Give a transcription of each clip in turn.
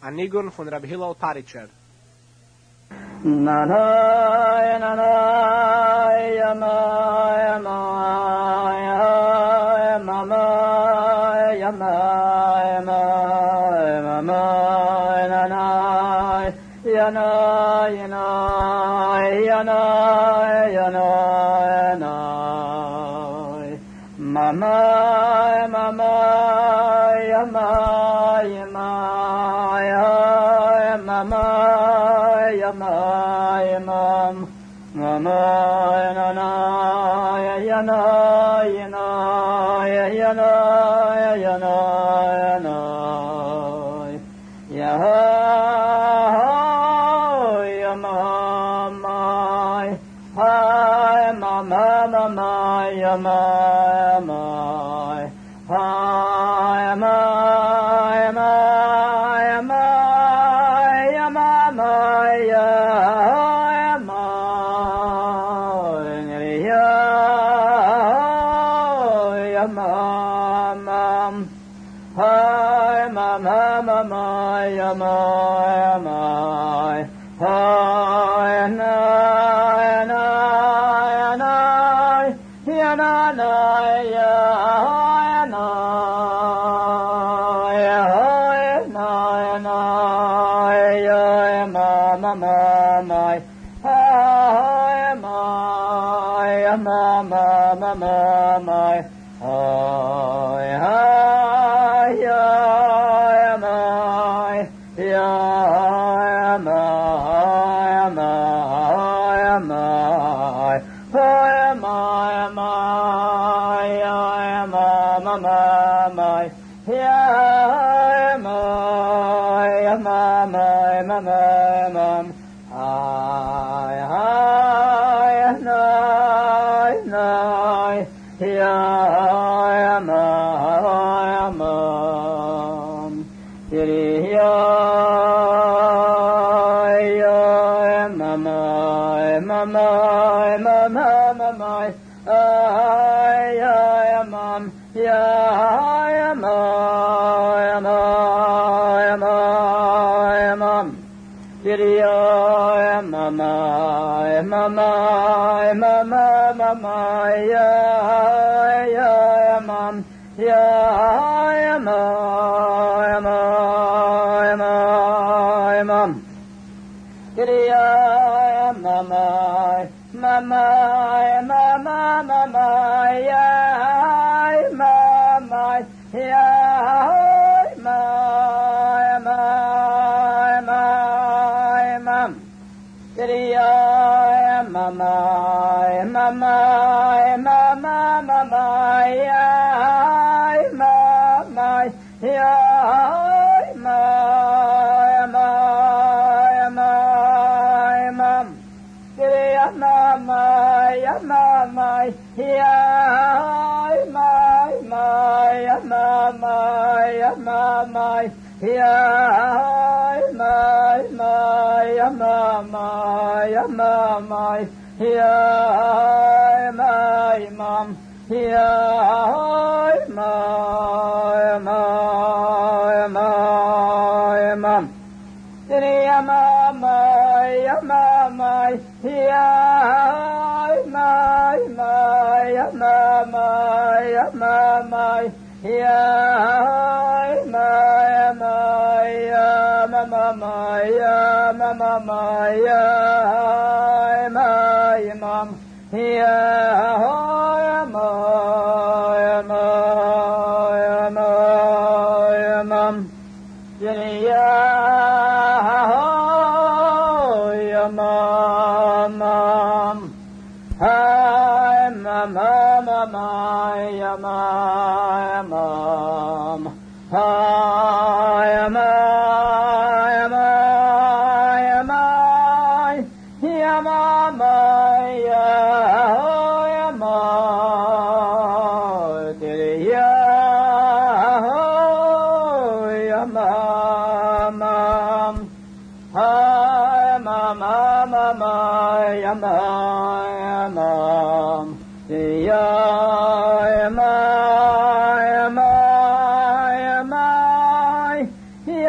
Ein Nigun von Rabbi Hillel Taritscher. Nanai, nanai, yamai, yamai, mamai, yamai, yamai, mamai, nanai, yanai, yanai, yanai, yanai, yanai, mamai, mamai, yamai, yamai, mamai, yamai, mam, mamai, nanai, yanai, yanai, yanai, yanai, yanai, yahai, yamai, hai, mamai, mamai, yamai, mamai, hai, mamai, mamai, yamai, yamai, yamam, hai, mamai, mamai, yamai, yamai, hai, yanai, yanai, yanai, yanai, yanai, mamai, hai, mamai, mamai, hai, hai, yamai, yamai, yamai, hai, mamai, yamai, yamai, mamai, mamam, hai, hai, nai, nai, yamam, mamai, mamai, mamai, ai, yamam, yamam, mamai, mamai, mamai, yamam, yamam, mamai, mamai, mamai, mamai, mam, mamai, mamai, mamai, mamai, mam, mamai, mamai,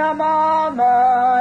mamai.